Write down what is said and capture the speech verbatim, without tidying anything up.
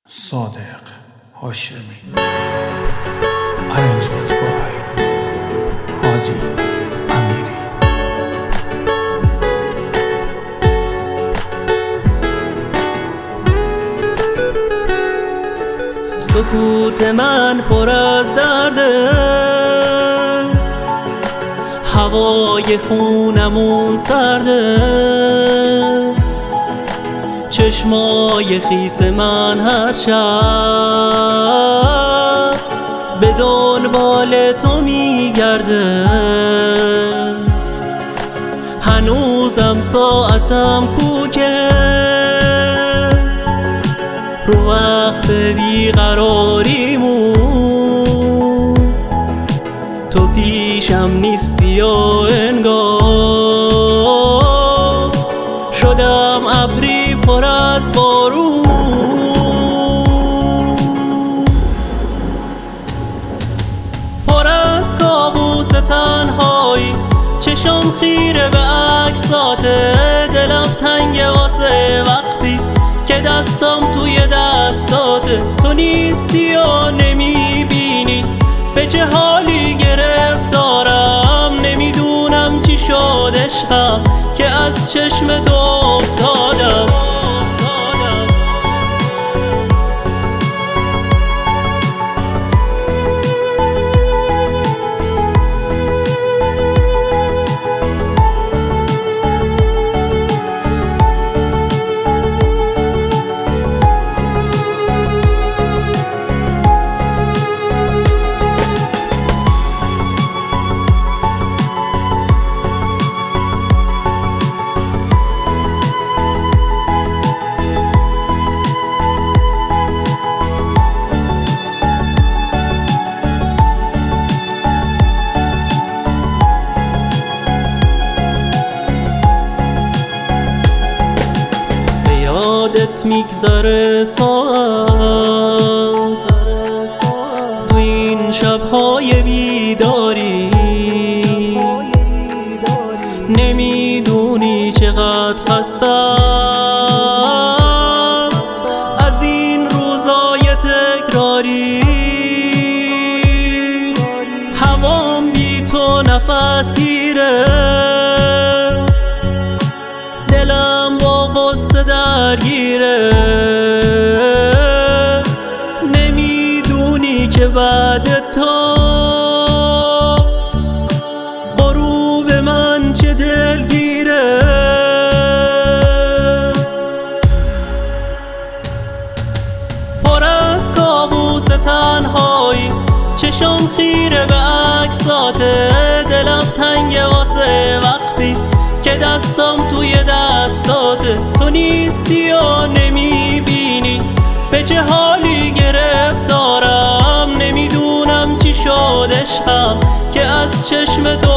صادق هاشمی. Arrangement by هادی امیری. سکوت من پر از درده، هوای خونمون سرده، چشمای خیس من هر شب به دنبال تو میگرده. هنوزم ساعتم کوکه رو وقت بیقراریمون، تو پیشم نیستی و انگار شدم ابری پر از بارون. پر از کابوس تنهایی، چشم خیره به عکساته، دلم تنگه واسه وقتی که دستم توی دستاته. تو نیستی و نمیبینی به چه حالی گرفتارم، نمیدونم چی شد عشقم که از چشم تو افتادم. یادت میگذره ساعت تو این شبهای بیداری، نمیدونی چقدر خستم از این روزای تکراری. هوام بی تو نفس گیره، دلم با غصه درگیره، نمیدونی که بعد تو غروب من چه دلگیره. پر از کابوس تنهایی، چشم خیره به عکساته، دلم تنگه واسه وقتی که دستم توی دستاته. تو نیستی و نمیبینی به چه حالی گرفتارم، نمیدونم چی شد عشقم که از چشم تو